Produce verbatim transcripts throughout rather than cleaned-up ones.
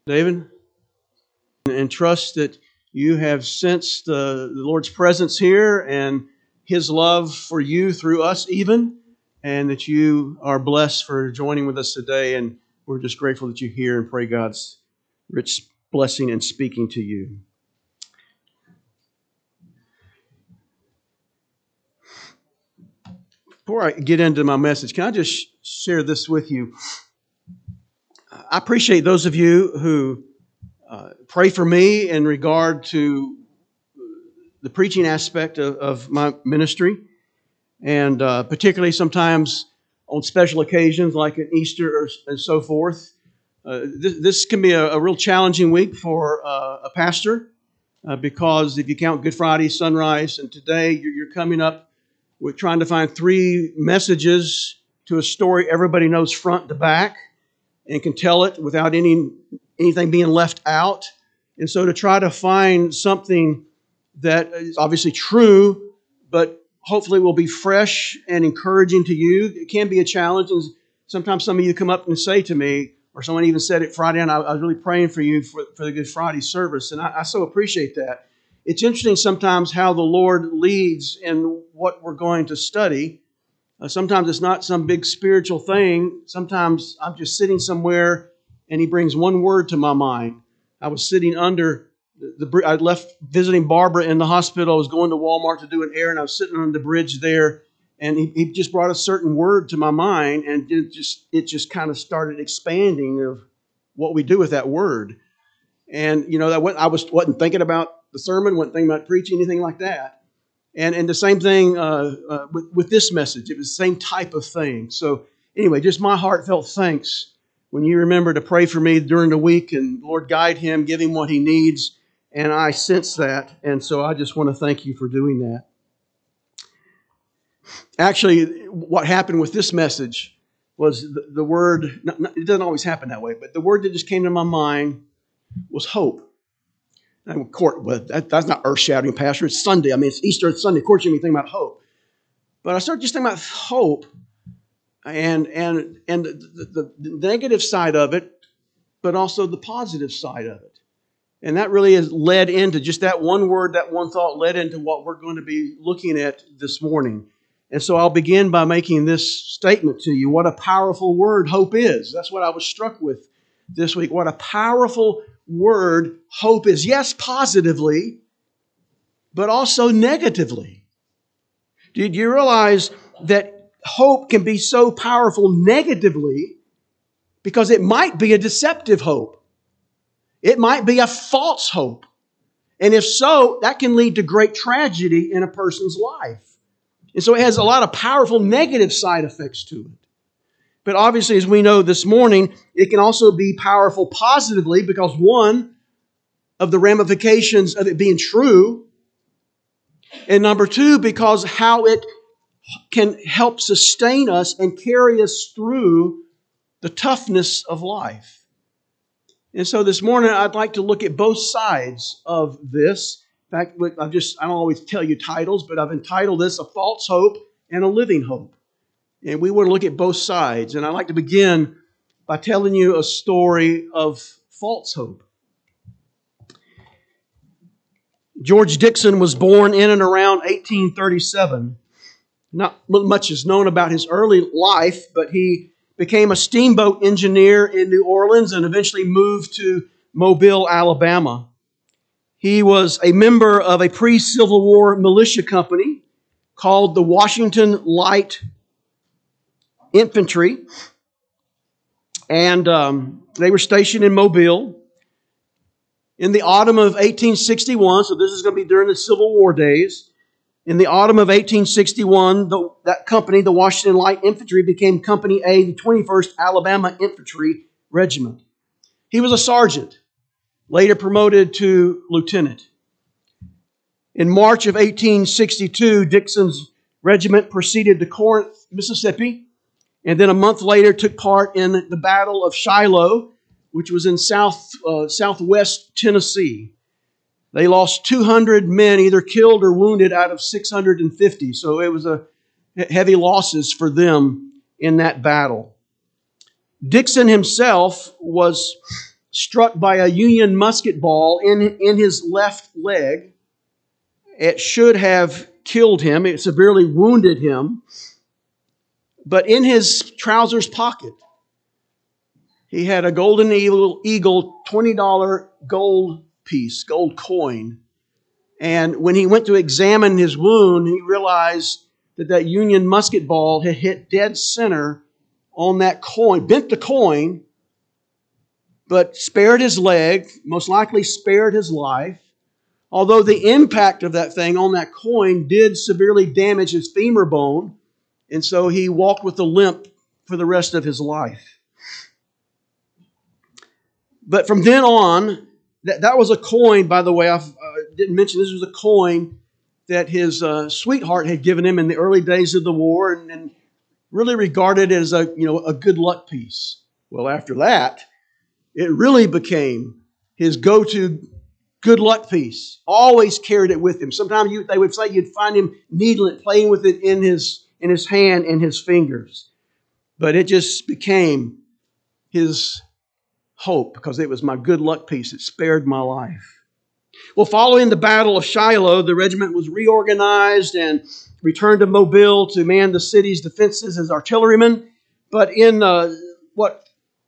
David, and trust that you have sensed the, the Lord's presence here and His love for you through us even, and that you are blessed for joining with us today. And we're just grateful that you're here and pray God's rich blessing and speaking to you. Before I get into my message, can I just share this with you? I appreciate those of you who uh, pray for me in regard to the preaching aspect of, of my ministry, and uh, particularly sometimes on special occasions like at Easter or, and so forth. Uh, this, this can be a, a real challenging week for uh, a pastor uh, because if you count Good Friday, sunrise, and today you're, you're coming up with trying to find three messages to a story everybody knows front to back and can tell it without any anything being left out. And so to try to find something that is obviously true, but hopefully will be fresh and encouraging to you, it can be a challenge. And sometimes some of you come up and say to me, or someone even said it Friday, and I, I was really praying for you for, for the Good Friday service. And I, I so appreciate that. It's interesting sometimes how the Lord leads in what we're going to study. Uh, sometimes it's not some big spiritual thing. Sometimes I'm just sitting somewhere and He brings one word to my mind. I was sitting under the, the I left visiting Barbara in the hospital. I was going to Walmart to do an errand. I was sitting on the bridge there, and he, he just brought a certain word to my mind, and it just it just kind of started expanding of what we do with that word. And you know that I was wasn't thinking about the sermon, wasn't thinking about preaching, anything like that. And and the same thing uh, uh, with, with this message. It was the same type of thing. So anyway, just my heartfelt thanks when you remember to pray for me during the week, and Lord, guide him, give him what he needs. And I sense that. And so I just want to thank you for doing that. Actually, what happened with this message was the, the word, not, not, it doesn't always happen that way, but the word that just came to my mind was hope. And of course, well, that, that's not earth-shattering, Pastor. It's Sunday. I mean, it's Easter, it's Sunday. Of course, you're going to think about hope. But I started just thinking about hope and and and the, the, the negative side of it, but also the positive side of it. And that really has led into just that one word, that one thought led into what we're going to be looking at this morning. And so I'll begin by making this statement to you. What a powerful word hope is. That's what I was struck with this week. What a powerful word hope is. Yes, positively, but also negatively. Did you realize that hope can be so powerful negatively because it might be a deceptive hope? It might be a false hope. And if so, that can lead to great tragedy in a person's life. And so it has a lot of powerful negative side effects to it. But obviously, as we know this morning, it can also be powerful positively because one of the ramifications of it being true, and number two, because how it can help sustain us and carry us through the toughness of life. And so this morning, I'd like to look at both sides of this. In fact, I've just, I don't always tell you titles, but I've entitled this A False Hope and a Living Hope. And we want to look at both sides. And I'd like to begin by telling you a story of false hope. George Dixon was born in and around eighteen thirty-seven. Not much is known about his early life, but he became a steamboat engineer in New Orleans and eventually moved to Mobile, Alabama. He was a member of a pre-Civil War militia company called the Washington Light Infantry, and um, they were stationed in Mobile. In the autumn of eighteen sixty-one, so this is going to be during the Civil War days, in the autumn of eighteen sixty-one, the, that company, the Washington Light Infantry, became Company A, the twenty-first Alabama Infantry Regiment. He was a sergeant, later promoted to lieutenant. In March of eighteen sixty-two, Dixon's regiment proceeded to Corinth, Mississippi, and then a month later took part in the Battle of Shiloh, which was in south uh, southwest Tennessee. They lost two hundred men, either killed or wounded, out of six hundred fifty. So it was a heavy losses for them in that battle. Dixon himself was struck by a Union musket ball in, in his left leg. It should have killed him. It severely wounded him. But in his trousers pocket, he had a Golden Eagle, Eagle twenty dollar gold piece, gold coin. And when he went to examine his wound, he realized that that Union musket ball had hit dead center on that coin, bent the coin, but spared his leg, most likely spared his life. Although the impact of that thing on that coin did severely damage his femur bone, and so he walked with a limp for the rest of his life. But from then on, that, that was a coin, by the way, I uh, didn't mention this was a coin that his uh, sweetheart had given him in the early days of the war, and, and really regarded it as a, you know, a good luck piece. Well, after that, it really became his go-to good luck piece. Always carried it with him. Sometimes you, they would say you'd find him needling it, playing with it in his, in his hand and his fingers. But it just became his hope because it was my good luck piece. It spared my life. Well, following the Battle of Shiloh, the regiment was reorganized and returned to Mobile to man the city's defenses as artillerymen. But in uh, what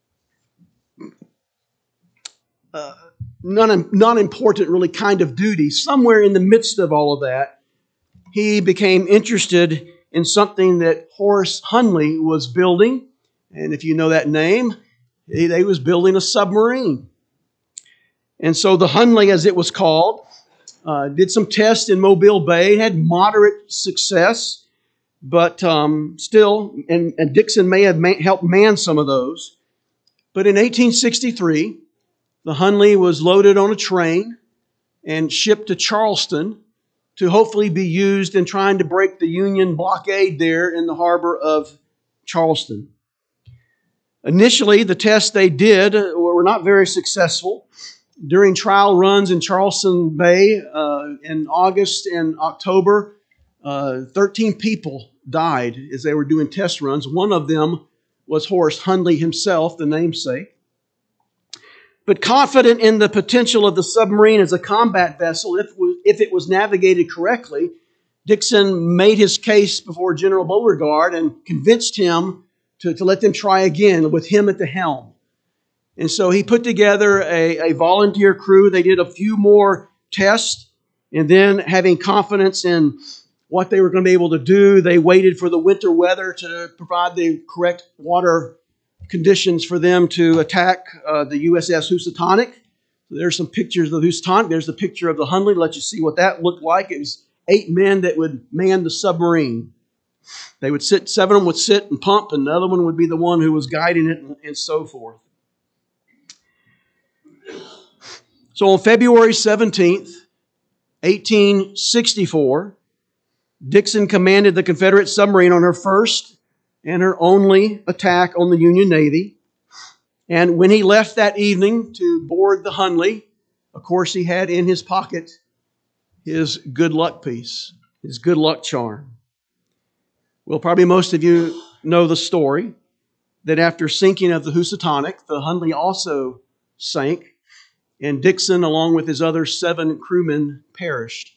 uh, non, non-important really kind of duty, somewhere in the midst of all of that, he became interested in something that Horace Hunley was building. And if you know that name, he, he was building a submarine. And so the Hunley, as it was called, uh, did some tests in Mobile Bay, had moderate success, but um, still, and, and Dixon may have ma- helped man some of those. But in eighteen sixty-three, the Hunley was loaded on a train and shipped to Charleston to hopefully be used in trying to break the Union blockade there in the harbor of Charleston. Initially, the tests they did were not very successful. During trial runs in Charleston Bay uh, in August and October, uh, thirteen people died as they were doing test runs. One of them was Horace Hunley himself, the namesake. But confident in the potential of the submarine as a combat vessel, if, if it was navigated correctly, Dixon made his case before General Beauregard and convinced him to, to let them try again with him at the helm. And so he put together a, a volunteer crew. They did a few more tests, and then having confidence in what they were going to be able to do, they waited for the winter weather to provide the correct water conditions for them to attack uh, the U S S Housatonic. So there's some pictures of the Housatonic. There's the picture of the Hunley. Let you see what that looked like. It was eight men that would man the submarine. They would sit, seven of them would sit and pump, and the other one would be the one who was guiding it, and, and so forth. So on February seventeenth, eighteen sixty-four, Dixon commanded the Confederate submarine on her first and her only attack on the Union Navy. And when he left that evening to board the Hunley, of course he had in his pocket his good luck piece, his good luck charm. Well, probably most of you know the story that after sinking of the Housatonic, the Hunley also sank, and Dixon, along with his other seven crewmen, perished.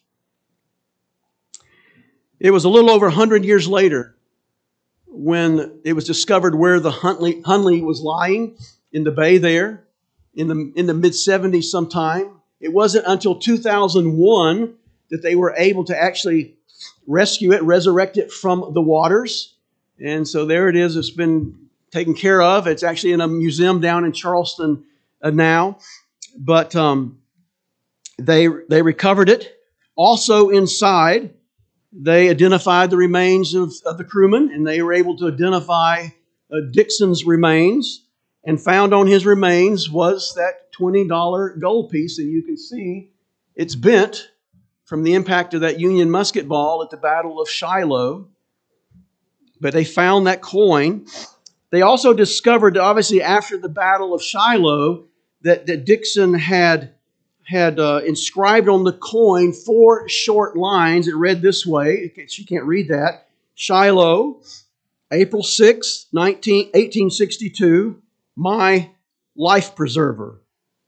It was a little over one hundred years later when it was discovered where the Hunley, Hunley was lying in the bay there in the, in the mid seventies sometime. It wasn't until two thousand one that they were able to actually rescue it, resurrect it from the waters. And so there it is. It's been taken care of. It's actually in a museum down in Charleston uh, now. But um, they they recovered it. Also inside, they identified the remains of, of the crewmen, and they were able to identify uh, Dixon's remains. And found on his remains was that twenty dollar gold piece. And you can see it's bent from the impact of that Union musket ball at the Battle of Shiloh. But they found that coin. They also discovered, obviously, after the Battle of Shiloh, that, that Dixon had, had uh, inscribed on the coin four short lines. It read this way. She can't read that. Shiloh, April sixth, eighteen sixty-two, my life preserver.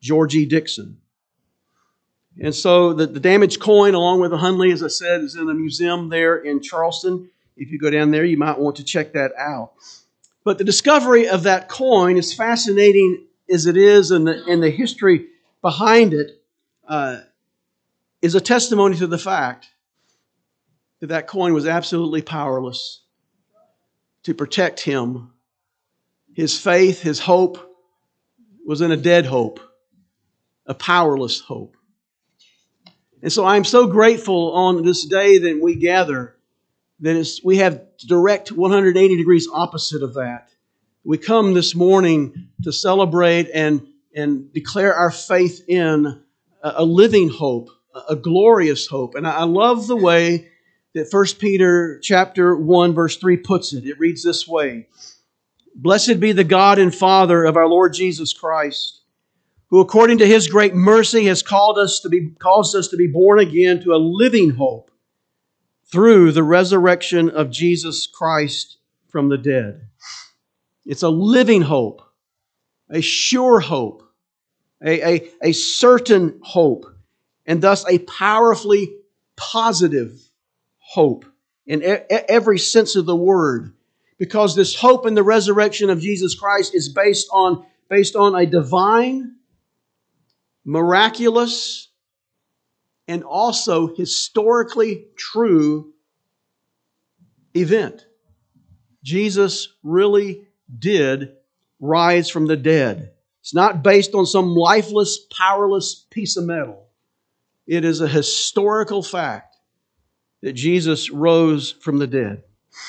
George E. Dixon. And so the, the damaged coin, along with the Hundley, as I said, is in a museum there in Charleston. If you go down there, you might want to check that out. But the discovery of that coin, as fascinating as it is, and the, and the history behind it, uh, is a testimony to the fact that that coin was absolutely powerless to protect him. His faith, his hope was in a dead hope, a powerless hope. And so I'm so grateful on this day that we gather that it's, we have direct one hundred eighty degrees opposite of that. We come this morning to celebrate and, and declare our faith in a, a living hope, a, a glorious hope. And I, I love the way that First Peter chapter one verse three puts it. It reads this way: "Blessed be the God and Father of our Lord Jesus Christ, who according to His great mercy has called us to be, caused us to be born again to a living hope through the resurrection of Jesus Christ from the dead." It's a living hope, a sure hope, a, a, a certain hope, and thus a powerfully positive hope in e- every sense of the word. Because this hope in the resurrection of Jesus Christ is based on, based on a divine, miraculous, and also historically true event. Jesus really did rise from the dead. It's not based on some lifeless, powerless piece of metal. It is a historical fact that Jesus rose from the dead.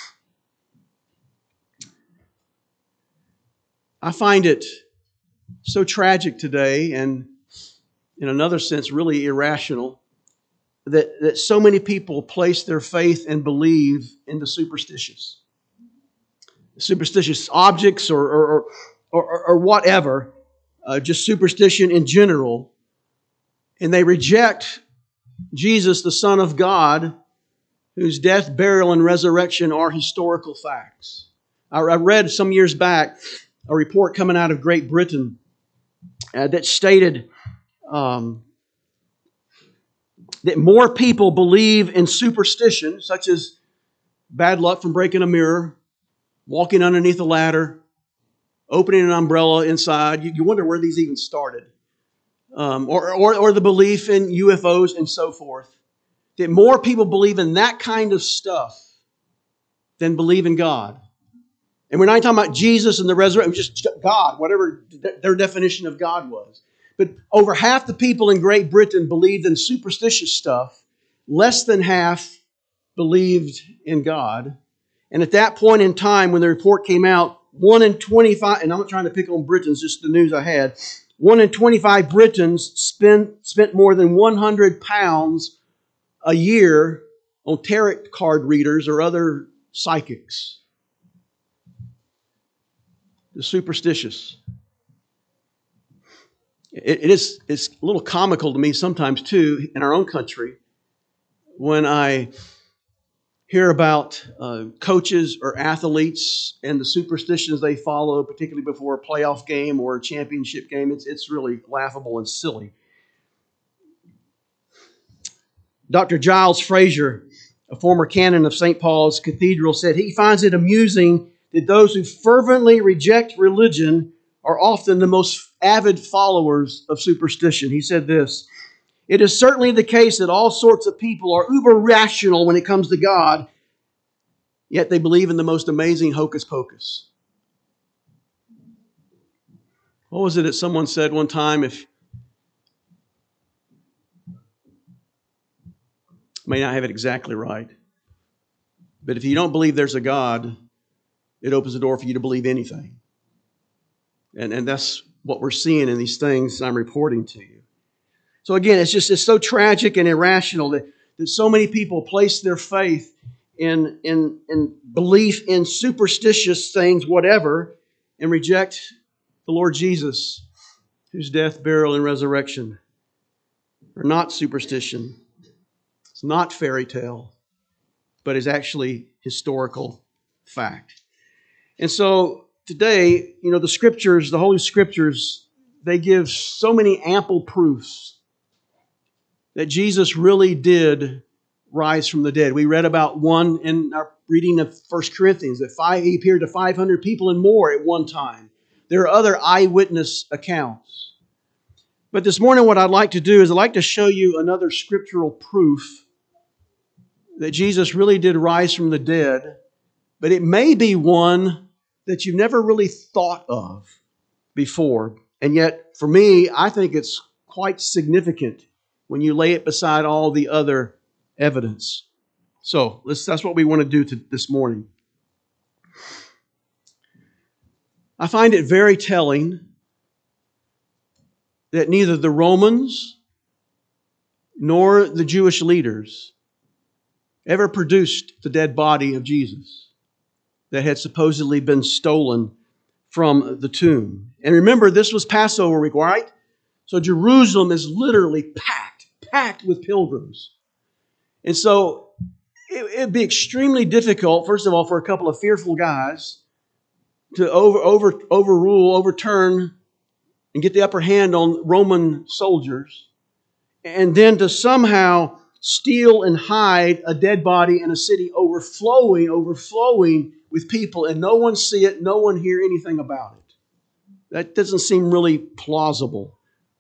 I find it so tragic today, and in another sense, really irrational, that, that so many people place their faith and believe in the superstitious. Superstitious objects or, or, or, or whatever, uh, just superstition in general. And they reject Jesus, the Son of God, whose death, burial, and resurrection are historical facts. I, I read some years back a report coming out of Great Britain uh, that stated um, that more people believe in superstition, such as bad luck from breaking a mirror, walking underneath a ladder, opening an umbrella inside. You, you wonder where these even started. Um, or, or, or the belief in U F Os and so forth. That more people believe in that kind of stuff than believe in God. And we're not talking about Jesus and the resurrection, just God, whatever their definition of God was. But over half the people in Great Britain believed in superstitious stuff. Less than half believed in God. And at that point in time, when the report came out, one in twenty-five, and I'm not trying to pick on Britons, just the news I had, one in twenty-five Britons spent, spent more than one hundred pounds a year on tarot card readers or other psychics. The superstitious. It, it is, it's a little comical to me sometimes too, in our own country, when I hear about uh, coaches or athletes and the superstitions they follow, particularly before a playoff game or a championship game. It's, it's really laughable and silly. Doctor Giles Fraser, a former canon of Saint Paul's Cathedral, said he finds it amusing that those who fervently reject religion are often the most avid followers of superstition. He said this: "It is certainly the case that all sorts of people are uber rational when it comes to God, yet they believe in the most amazing hocus pocus." What was it that someone said one time? If I may not have it exactly right, but if you don't believe there's a God, it opens the door for you to believe anything. And, and that's what we're seeing in these things I'm reporting to you. So again, it's just it's so tragic and irrational that, that so many people place their faith in, in, in belief in superstitious things, whatever, and reject the Lord Jesus, whose death, burial, and resurrection are not superstition. It's not fairy tale, but is actually historical fact. And so today, you know, the Scriptures, the Holy Scriptures, they give so many ample proofs that Jesus really did rise from the dead. We read about one in our reading of First Corinthians, that five, he appeared to five hundred people and more at one time. There are other eyewitness accounts. But this morning what I'd like to do is I'd like to show you another scriptural proof that Jesus really did rise from the dead, but it may be one that you've never really thought of before. And yet, for me, I think it's quite significant when you lay it beside all the other evidence. So, let's, that's what we want to do to, this morning. I find it very telling that neither the Romans nor the Jewish leaders ever produced the dead body of Jesus that had supposedly been stolen from the tomb. And remember, this was Passover week, right? So Jerusalem is literally packed, packed with pilgrims. And so it would be extremely difficult, first of all, for a couple of fearful guys to over, over, overrule, overturn, and get the upper hand on Roman soldiers, and then to somehow steal and hide a dead body in a city overflowing, overflowing with people, and no one see it, no one hear anything about it. That doesn't seem really plausible.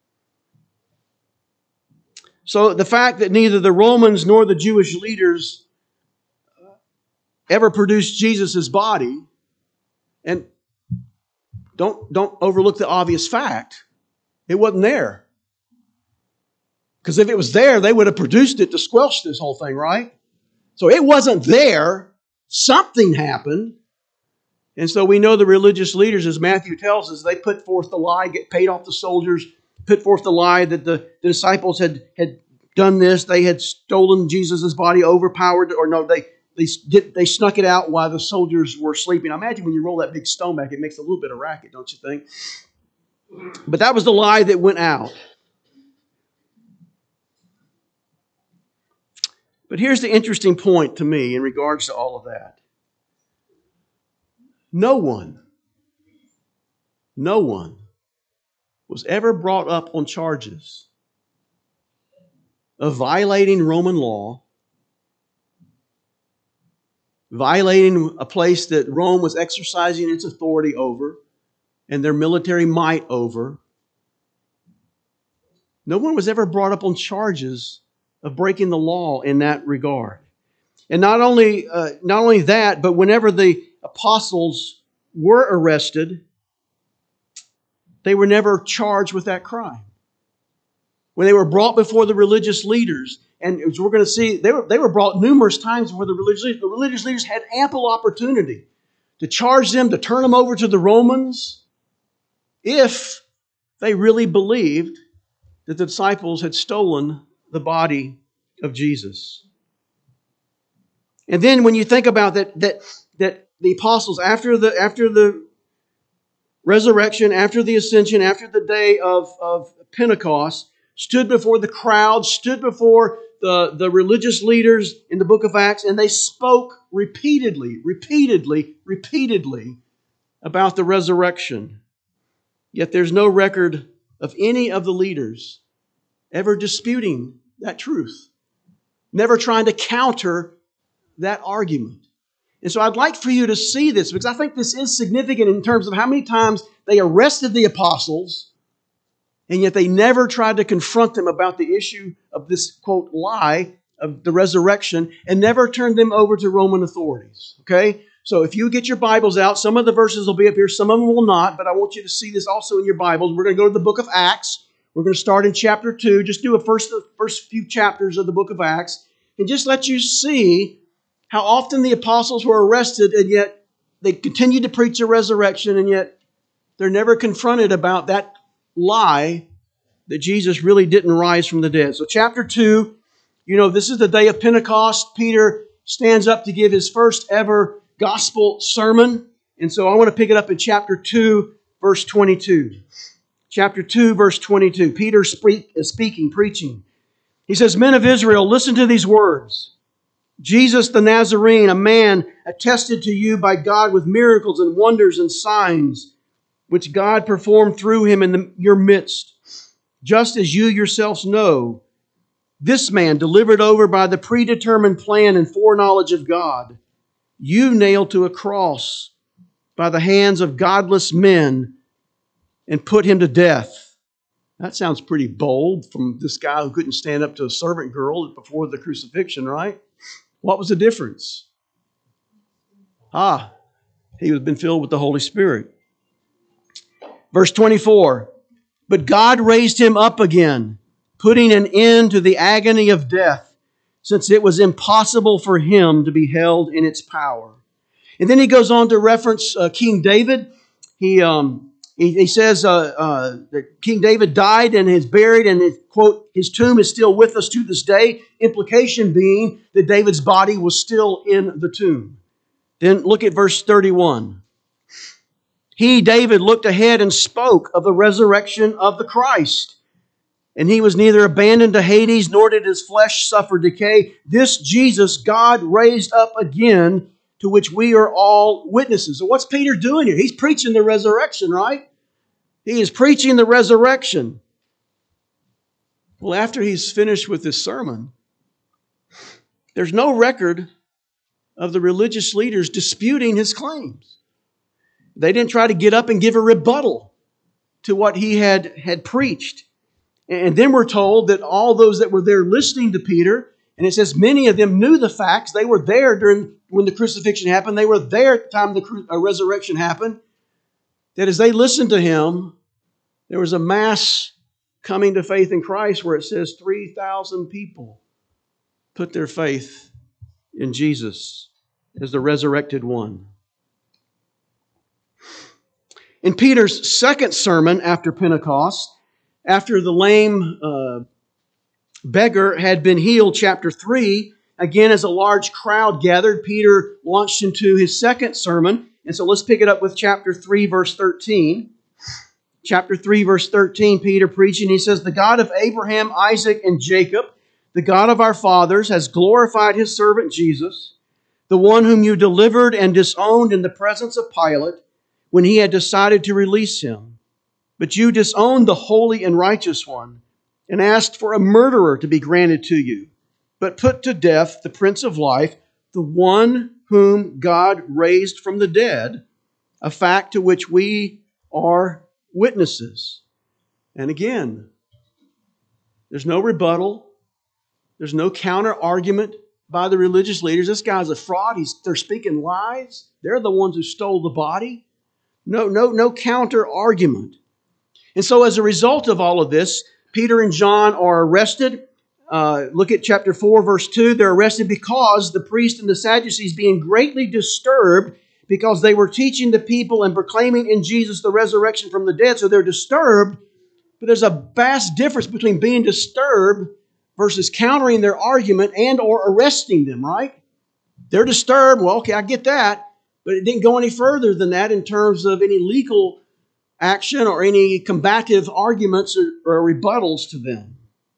So the fact that neither the Romans nor the Jewish leaders ever produced Jesus' body, and don't, don't overlook the obvious fact, it wasn't there. Because if it was there, they would have produced it to squelch this whole thing, right? So it wasn't there. Something happened. And so we know the religious leaders, as Matthew tells us, they put forth the lie, get paid off the soldiers, put forth the lie that the, the disciples had, had done this. They had stolen Jesus' body, overpowered, or no, they they did, they snuck it out while the soldiers were sleeping. I imagine when you roll that big stone back, it makes a little bit of racket, don't you think? But that was the lie that went out. But here's the interesting point to me in regards to all of that. No one, no one was ever brought up on charges of violating Roman law, violating a place that Rome was exercising its authority over and their military might over. No one was ever brought up on charges of breaking the law in that regard. And not only, uh, not only that, but whenever the apostles were arrested, they were never charged with that crime. When they were brought before the religious leaders, and as we're going to see, they were, they were brought numerous times before the religious leaders. The religious leaders had ample opportunity to charge them, to turn them over to the Romans, if they really believed that the disciples had stolen the body of Jesus. And then when you think about that, that, that the apostles, after the, after the resurrection, after the ascension, after the day of, of Pentecost, stood before the crowd, stood before the, the religious leaders in the book of Acts, and they spoke repeatedly, repeatedly, repeatedly about the resurrection. Yet there's no record of any of the leaders ever disputing that truth, never trying to counter that argument. And so I'd like for you to see this, because I think this is significant in terms of how many times they arrested the apostles, and yet they never tried to confront them about the issue of this, quote, lie of the resurrection, and never turned them over to Roman authorities. Okay? So if you get your Bibles out, some of the verses will be up here, some of them will not, but I want you to see this also in your Bibles. We're going to go to the book of Acts. We're going to start in chapter two. Just do a first, the first few chapters of the book of Acts, and just let you see how often the apostles were arrested, and yet they continued to preach the resurrection, and yet they're never confronted about that lie that Jesus really didn't rise from the dead. So chapter two, you know, this is the day of Pentecost. Peter stands up to give his first ever gospel sermon. And so I want to pick it up in chapter two, verse twenty-two. Chapter two, verse twenty-two. Peter speak, is speaking, preaching. He says, "Men of Israel, listen to these words. Jesus the Nazarene, a man attested to you by God with miracles and wonders and signs, which God performed through him in the, your midst, just as you yourselves know, this man delivered over by the predetermined plan and foreknowledge of God, you nailed to a cross by the hands of godless men and put him to death. That sounds pretty bold from this guy who couldn't stand up to a servant girl before the crucifixion, right? What was the difference? Ah, he had been filled with the Holy Spirit. Verse twenty-four, but God raised him up again, putting an end to the agony of death, since it was impossible for him to be held in its power. And then he goes on to reference uh, King David. He um, he, he says uh, uh, that King David died and is buried, and his, quote, his tomb is still with us to this day. Implication being that David's body was still in the tomb. Then look at verse thirty-one. He, David, looked ahead and spoke of the resurrection of the Christ. And he was neither abandoned to Hades, nor did his flesh suffer decay. This Jesus God raised up again, to which we are all witnesses. So what's Peter doing here? He's preaching the resurrection, right? He is preaching the resurrection. Well, after he's finished with this sermon, there's no record of the religious leaders disputing his claims. They didn't try to get up and give a rebuttal to what he had, had preached. And then we're told that all those that were there listening to Peter, and it says many of them knew the facts. They were there during when the crucifixion happened. They were there at the time the resurrection happened. That as they listened to him, there was a mass coming to faith in Christ where it says three thousand people put their faith in Jesus as the resurrected one. In Peter's second sermon after Pentecost, after the lame uh, beggar had been healed, chapter three, again as a large crowd gathered, Peter launched into his second sermon. And so let's pick it up with chapter three, verse thirteen. Chapter three, verse thirteen, Peter preaching, he says, the God of Abraham, Isaac, and Jacob, the God of our fathers, has glorified his servant Jesus, the one whom you delivered and disowned in the presence of Pilate, when he had decided to release him. But you disowned the holy and righteous one, and asked for a murderer to be granted to you, but put to death the Prince of Life, the one whom God raised from the dead, a fact to which we are witnesses. And again, there's no rebuttal. There's no counter argument by the religious leaders. This guy's a fraud. He's, they're speaking lies. They're the ones who stole the body. No, no, no counter argument. And so as a result of all of this, Peter and John are arrested. Uh, look at chapter four, verse two. They're arrested because the priests and the Sadducees, being greatly disturbed because they were teaching the people and proclaiming in Jesus the resurrection from the dead. So they're disturbed. But there's a vast difference between being disturbed versus countering their argument and or arresting them, right? They're disturbed. Well, okay, I get that. But it didn't go any further than that in terms of any legal action or any combative arguments or, or rebuttals to them.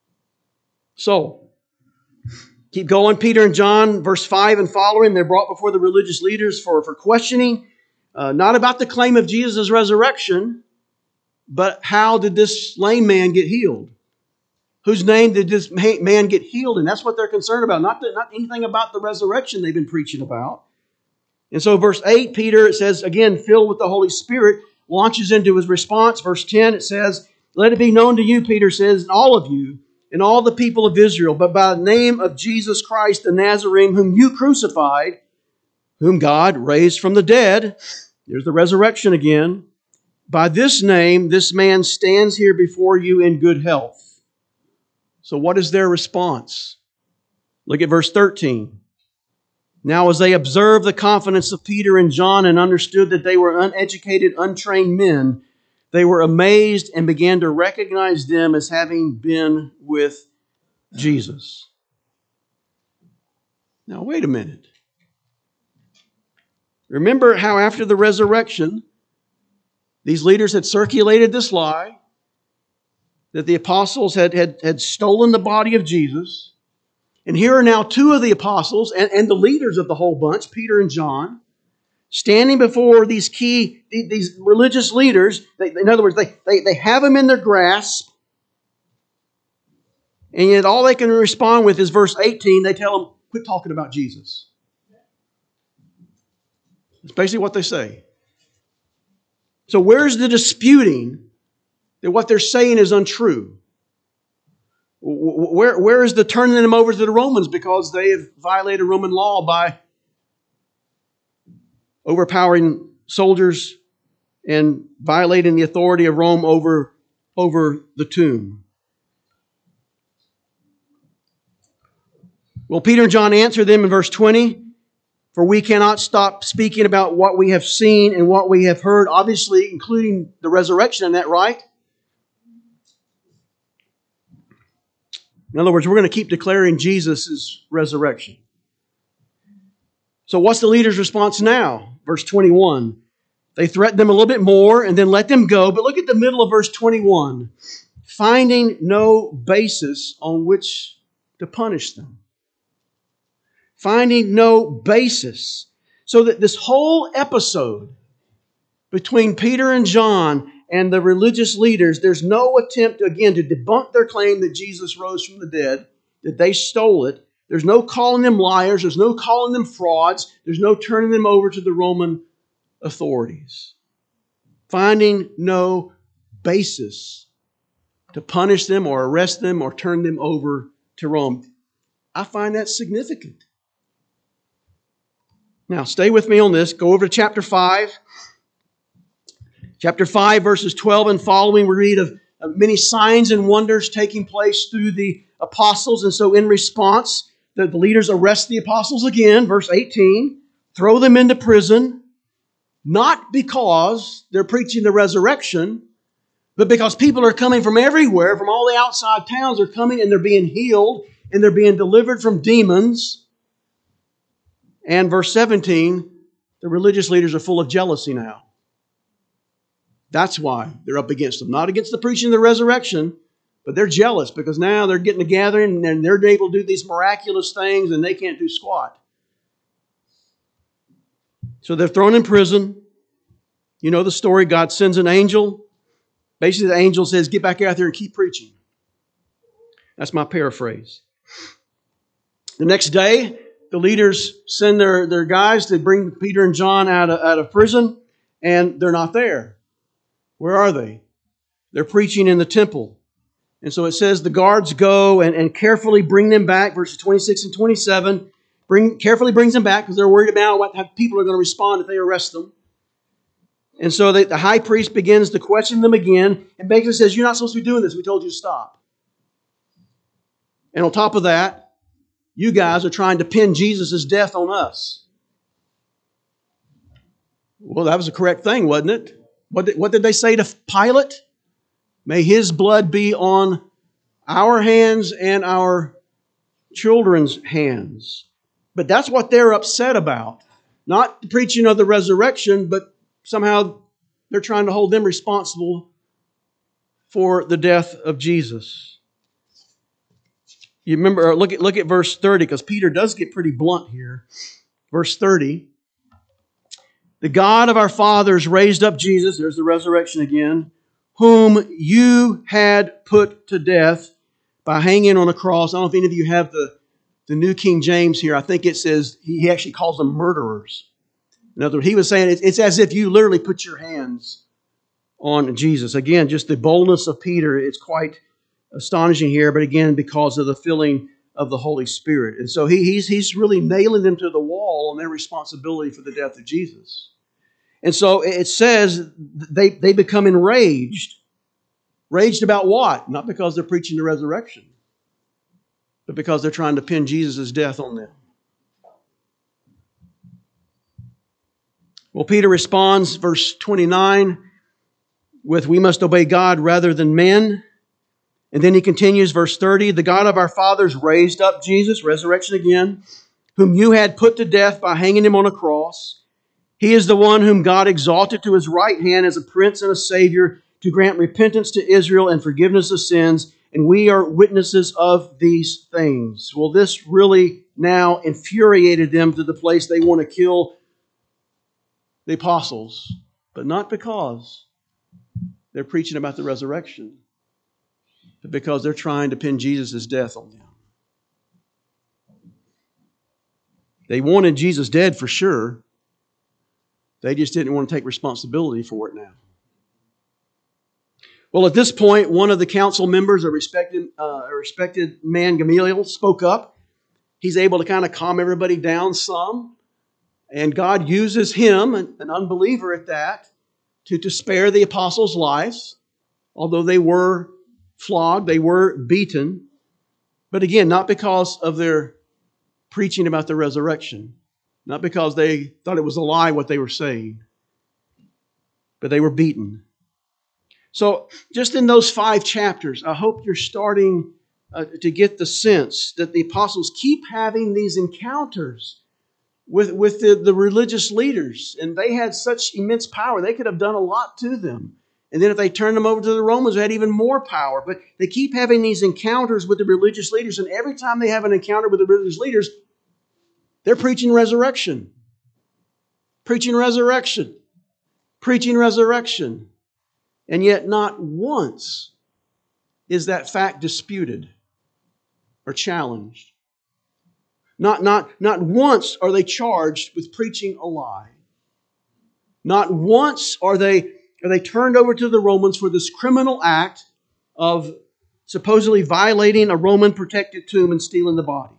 So, keep going. Peter and John, verse five and following, they're brought before the religious leaders for, for questioning, uh, not about the claim of Jesus' resurrection, but how did this lame man get healed? Whose name did this man get healed in? That's what they're concerned about, not, the, not anything about the resurrection they've been preaching about. And so verse eight, Peter, it says, again, filled with the Holy Spirit, launches into his response. Verse ten, it says, let it be known to you, Peter says, and all of you, and all the people of Israel, but by the name of Jesus Christ the Nazarene, whom you crucified, whom God raised from the dead. There's the resurrection again. By this name, this man stands here before you in good health. So what is their response? Look at verse thirteen. Now as they observed the confidence of Peter and John and understood that they were uneducated, untrained men, they were amazed and began to recognize them as having been with Jesus. Now wait a minute. Remember how after the resurrection, these leaders had circulated this lie that the apostles had, had, had stolen the body of Jesus. And here are now two of the apostles and, and the leaders of the whole bunch, Peter and John. standing before these key, these religious leaders. They, in other words, they, they, they have them in their grasp. And yet all they can respond with is verse eighteen. They tell them, quit talking about Jesus. That's basically what they say. So where's the disputing that what they're saying is untrue? Where, where is the turning them over to the Romans because they have violated Roman law by overpowering soldiers and violating the authority of Rome over, over the tomb? Well, Peter and John answer them in verse twenty. For we cannot stop speaking about what we have seen and what we have heard, obviously including the resurrection, isn't that right? In other words, we're going to keep declaring Jesus' resurrection. So what's the leader's response now? Verse twenty-one. They threaten them a little bit more and then let them go. But look at the middle of verse twenty-one. Finding no basis on which to punish them. Finding no basis. So that this whole episode between Peter and John and the religious leaders, there's no attempt, again, to debunk their claim that Jesus rose from the dead, that they stole it. There's no calling them liars. There's no calling them frauds. There's no turning them over to the Roman authorities. Finding no basis to punish them or arrest them or turn them over to Rome. I find that significant. Now, stay with me on this. Go over to chapter five. Chapter five, verses twelve and following, we read of, of many signs and wonders taking place through the apostles. And so in response, the, the leaders arrest the apostles again, verse eighteen, throw them into prison, not because they're preaching the resurrection, but because people are coming from everywhere, from all the outside towns. They're coming and they're being healed and they're being delivered from demons. And verse seventeen, the religious leaders are full of jealousy now. That's why they're up against them. Not against the preaching of the resurrection, but they're jealous because now they're getting together and they're able to do these miraculous things and they can't do squat. So they're thrown in prison. You know the story. God sends an angel. Basically, the angel says, get back out there and keep preaching. That's my paraphrase. The next day, the leaders send their, their guys to bring Peter and John out of, out of prison, and they're not there. Where are they? They're preaching in the temple. And so it says the guards go and, and carefully bring them back, verses twenty-six and twenty-seven. Bring, carefully brings them back because they're worried about what, how people are going to respond if they arrest them. And so they, the high priest begins to question them again and basically says, you're not supposed to be doing this. We told you to stop. And on top of that, you guys are trying to pin Jesus' death on us. Well, that was the correct thing, wasn't it? What did, what did they say to Pilate? May his blood be on our hands and our children's hands. But that's what they're upset about. Not the preaching of the resurrection, but somehow they're trying to hold them responsible for the death of Jesus. You remember, look at, look at verse thirty, because Peter does get pretty blunt here. Verse thirty. The God of our fathers raised up Jesus, there's the resurrection again, whom you had put to death by hanging on a cross. I don't know if any of you have the, the New King James here. I think it says, he actually calls them murderers. In other words, he was saying it's, it's as if you literally put your hands on Jesus. Again, just the boldness of Peter, it's quite astonishing here, but again, because of the filling of the Holy Spirit. And so he, he's, he's really nailing them to the wall on their responsibility for the death of Jesus. And so it says they, they become enraged. Raged about what? Not because they're preaching the resurrection, but because they're trying to pin Jesus' death on them. Well, Peter responds, verse twenty-nine, with, we must obey God rather than men. And then he continues, verse thirty, the God of our fathers raised up Jesus, resurrection again, whom you had put to death by hanging him on a cross. He is the one whom God exalted to his right hand as a prince and a savior to grant repentance to Israel and forgiveness of sins. And we are witnesses of these things. Well, this really now infuriated them to the place they want to kill the apostles, but not because they're preaching about the resurrection, but because they're trying to pin Jesus' death on them. They wanted Jesus dead for sure. They just didn't want to take responsibility for it now. Well, at this point, one of the council members, a respected, uh, a respected man, Gamaliel, spoke up. He's able to kind of calm everybody down some. And God uses him, an unbeliever at that, to, to spare the apostles' lives. Although they were flogged, they were beaten. But again, not because of their preaching about the resurrection. Not because they thought it was a lie what they were saying. But they were beaten. So just in those five chapters, I hope you're starting uh, to get the sense that the apostles keep having these encounters with, with the, the religious leaders. And they had such immense power. They could have done a lot to them. And then if they turned them over to the Romans, they had even more power. But they keep having these encounters with the religious leaders. And every time they have an encounter with the religious leaders, they're preaching resurrection. Preaching resurrection. Preaching resurrection. And yet not once is that fact disputed or challenged. Not, not, not once are they charged with preaching a lie. Not once are they, are they turned over to the Romans for this criminal act of supposedly violating a Roman protected tomb and stealing the body.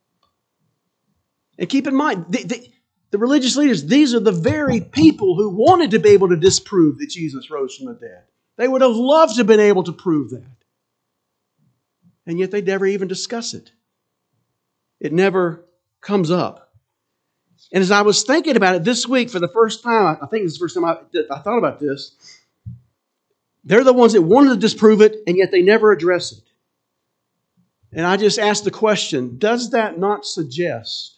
And keep in mind, the, the, the religious leaders, these are the very people who wanted to be able to disprove that Jesus rose from the dead. They would have loved to have been able to prove that. And yet they never even discuss it. It never comes up. And as I was thinking about it this week for the first time, I think this is the first time I, I thought about this, they're the ones that wanted to disprove it, and yet they never address it. And I just asked the question, does that not suggest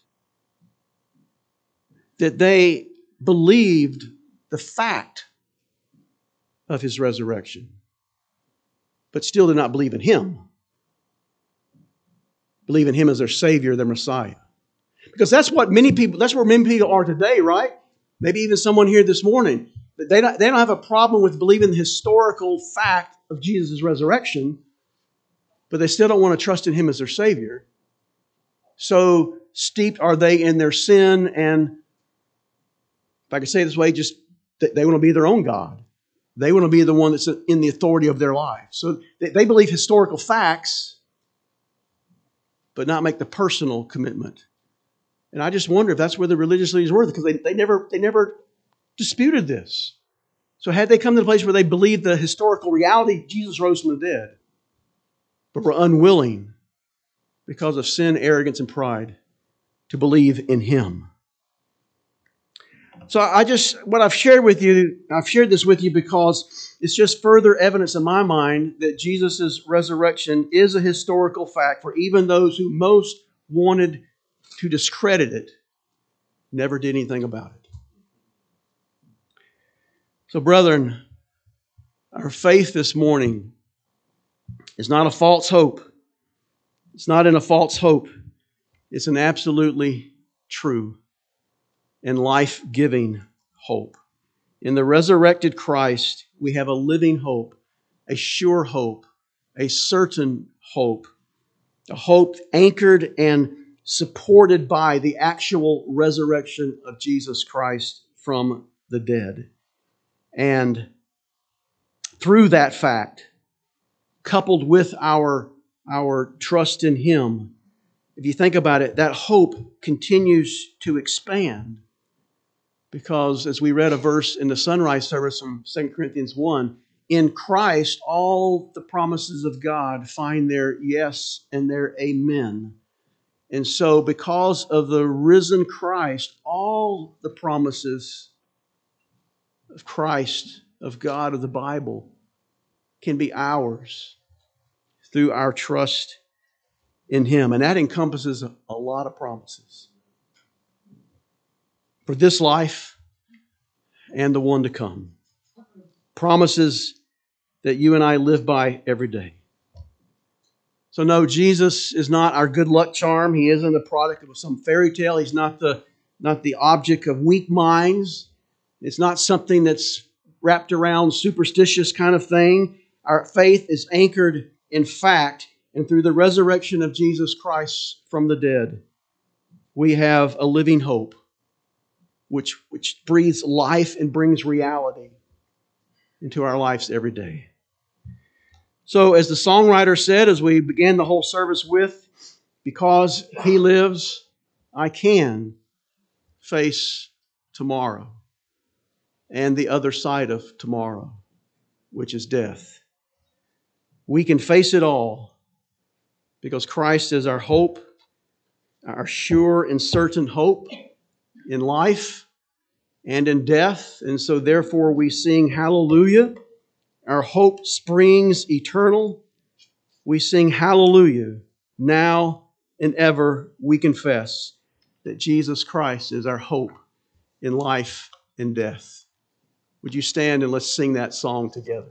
that they believed the fact of His resurrection, but still did not believe in Him? Believe in Him as their Savior, their Messiah. Because that's what many people, that's where many people are today, right? Maybe even someone here this morning. They don't, they don't have a problem with believing the historical fact of Jesus' resurrection, but they still don't want to trust in Him as their Savior. So steeped are they in their sin, and if I could say it this way, just they want to be their own God. They want to be the one that's in the authority of their life. So they, they believe historical facts, but not make the personal commitment. And I just wonder if that's where the religious leaders were, because they, they never they never disputed this. So had they come to the place where they believed the historical reality, Jesus rose from the dead, but were unwilling because of sin, arrogance, and pride to believe in Him. So I just, what I've shared with you, I've shared this with you because it's just further evidence in my mind that Jesus' resurrection is a historical fact for even those who most wanted to discredit it, never did anything about it. So brethren, our faith this morning is not a false hope. It's not in a false hope. It's an absolutely true and life-giving hope. In the resurrected Christ, we have a living hope, a sure hope, a certain hope, a hope anchored and supported by the actual resurrection of Jesus Christ from the dead. And through that fact, coupled with our, our trust in Him, if you think about it, that hope continues to expand. Because as we read a verse in the sunrise service from Second Corinthians one, in Christ all the promises of God find their yes and their amen. And so because of the risen Christ, all the promises of Christ, of God, of the Bible, can be ours through our trust in Him. And that encompasses a lot of promises for this life and the one to come. Promises that you and I live by every day. So no, Jesus is not our good luck charm. He isn't the product of some fairy tale. He's not the, not the object of weak minds. It's not something that's wrapped around superstitious kind of thing. Our faith is anchored in fact, and through the resurrection of Jesus Christ from the dead, we have a living hope which, which breathes life and brings reality into our lives every day. So as the songwriter said, as we began the whole service with, because He lives, I can face tomorrow and the other side of tomorrow, which is death. We can face it all because Christ is our hope, our sure and certain hope in life and in death. And so therefore we sing hallelujah. Our hope springs eternal. We sing hallelujah. Now and ever we confess that Jesus Christ is our hope in life and death. Would you stand and let's sing that song together?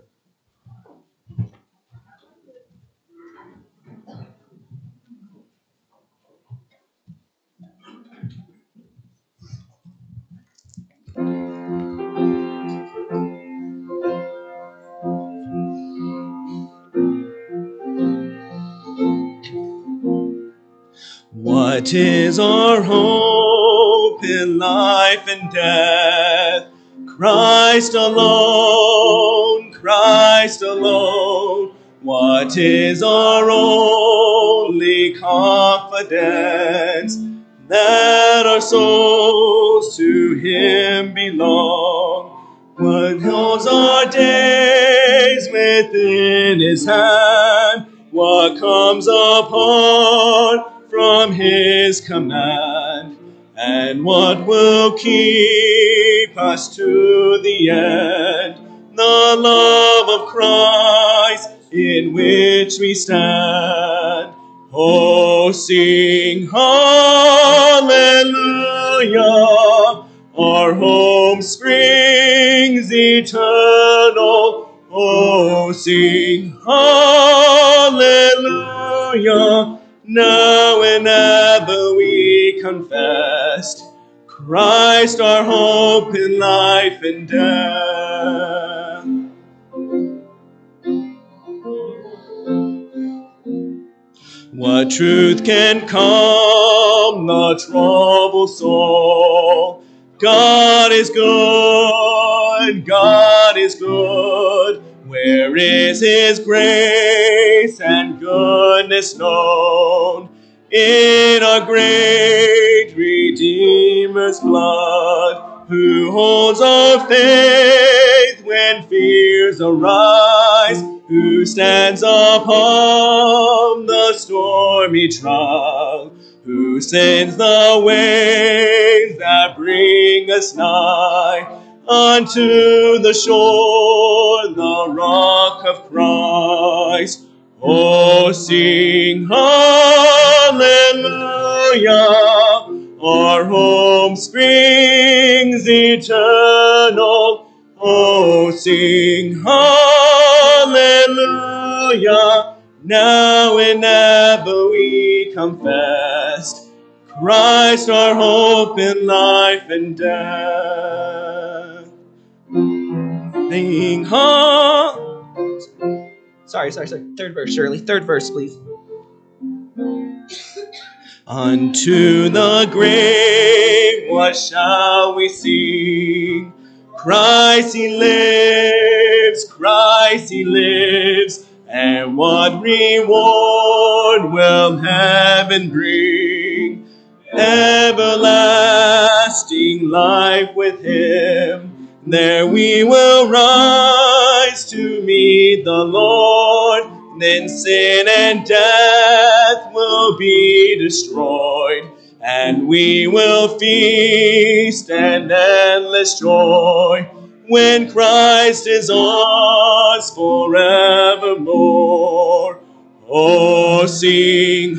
What is our hope in life and death? Christ alone, Christ alone. What is our only confidence? That our souls to Him belong. What holds our days within His hand? What comes apart from His command? And what will keep us to the end? The love of Christ in which we stand. Oh, sing hallelujah. Our home springs eternal. Oh, sing hallelujah. Now and ever we confess Christ our hope in life and death. What truth can calm the troubled soul? God is good, God is good. Where is His grace and goodness known? In our great Redeemer's blood, who holds our faith when fears arise, who stands upon the stormy trial, who sends the waves that bring us nigh unto the shore, the rock of Christ. Oh, sing hallelujah. Our home springs eternal. Oh, sing hallelujah. Now and ever we confess Christ our hope in life and death. Sing hallelujah. Sorry, sorry, sorry. Third verse, Shirley. Third verse, please. Unto the grave, what shall we sing? Christ He lives, Christ He lives. And what reward will heaven bring? Everlasting life with Him. There we will rise to meet the Lord. Then sin and death will be destroyed, and we will feast and endless joy when Christ is ours forevermore. Oh, sing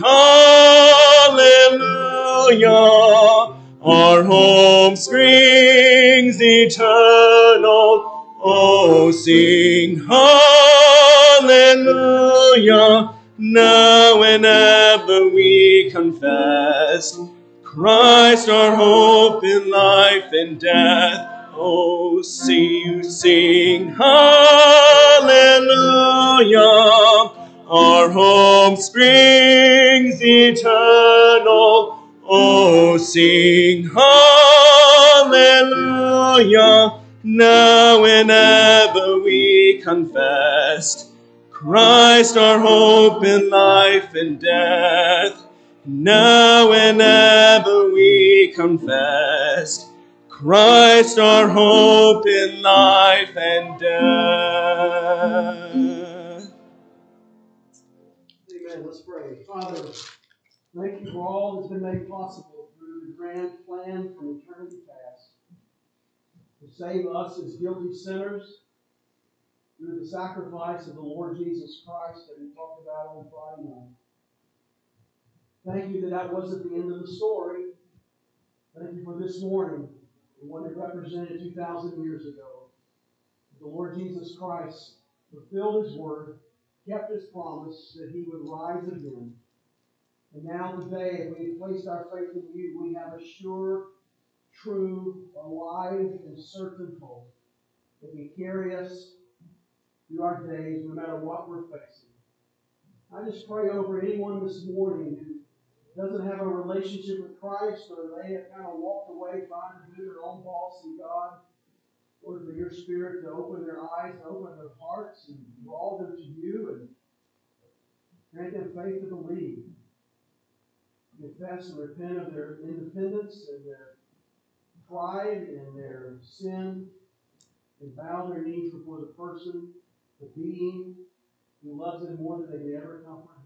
hallelujah. Our home springs eternal. Oh, sing hallelujah. Now and ever we confess Christ our hope in life and death. Oh, see you sing hallelujah. Our home springs eternal. Oh, sing hallelujah. Now and ever we confess Christ our hope in life and death. Now and ever we confess Christ our hope in life and death. Amen. Let's pray. Father, thank you for all that's been made possible through the grand plan from eternity past to save us as guilty sinners through the sacrifice of the Lord Jesus Christ that we talked about on Friday night. Thank you that that wasn't the end of the story. Thank you for this morning, the one that represented two thousand years ago. The Lord Jesus Christ fulfilled His word, kept His promise that He would rise again. And now today, if we have placed our faith in you, we have a sure, true, alive, and certain hope that can carry us through our days, no matter what we're facing. I just pray over anyone this morning who doesn't have a relationship with Christ, or they have kind of walked away trying to do their own boss in God. Lord, for your Spirit to open their eyes, to open their hearts, and draw them to you, and grant them faith to believe. Confess and repent of their independence and their pride and their sin, and bow their knees before the person, the being, who loves them more than they can ever comprehend.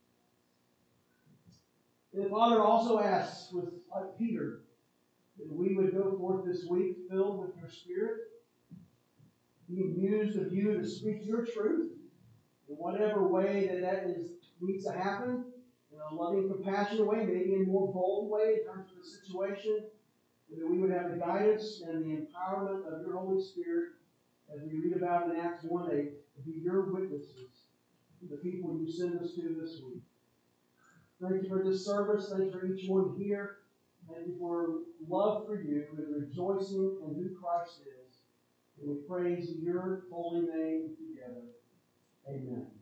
And the Father also asks, with like Peter, that we would go forth this week filled with your Spirit, being used of you to speak your truth in whatever way that that is needs to happen, in a loving, compassionate way, maybe in a more bold way in terms of the situation, and that we would have the guidance and the empowerment of your Holy Spirit, as we read about in Acts one eight, to be your witnesses to the people you send us to this week. Thank you for this service. Thank you for each one here. Thank you for love for you and rejoicing in who Christ is. And we praise your holy name together. Amen.